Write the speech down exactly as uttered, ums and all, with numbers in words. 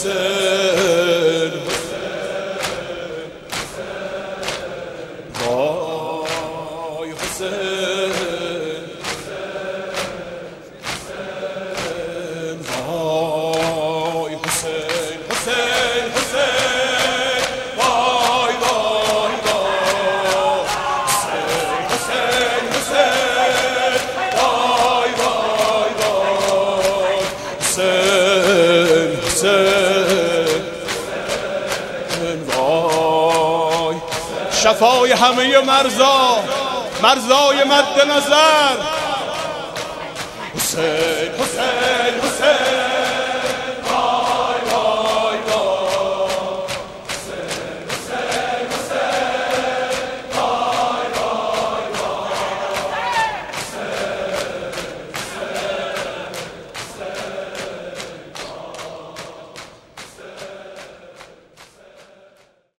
حسین وای حسین وای حسین حسین حسین وای وای وای حسین حسین حسین وای وای وای حسین حسین وای شفای همه مرزا مرزای مد نظر حسین حسین حسین